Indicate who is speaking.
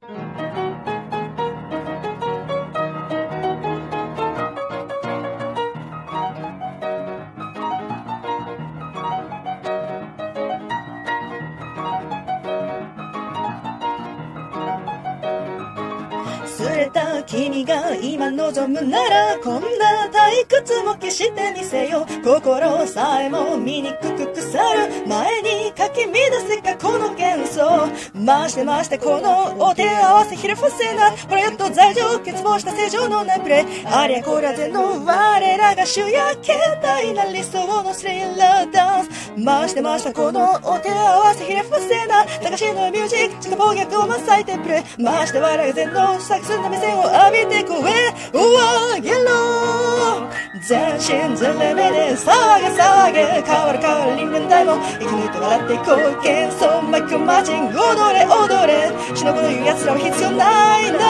Speaker 1: 忘れた君が今望むならこんな退屈も消してみせよう心さえも醜く腐る前にかき乱せ過去の幻想ましてこのお手合わせひれ伏せなこれやっと罪状欠乏した正常のないプレイありゃこりゃ全の我らが主役けたいな理想のスリラーダンスましてこのお手合わせひれ伏せな流しのミュージック自己暴虐をまさいてプレイまして我らが全の錯すんだ目線を浴びて声を上げろ全身ずれ目で騒げ変わる人間体も生き抜いて笑っていこう幻想マイクマジン踊れしのぶの言う奴らは必要ないな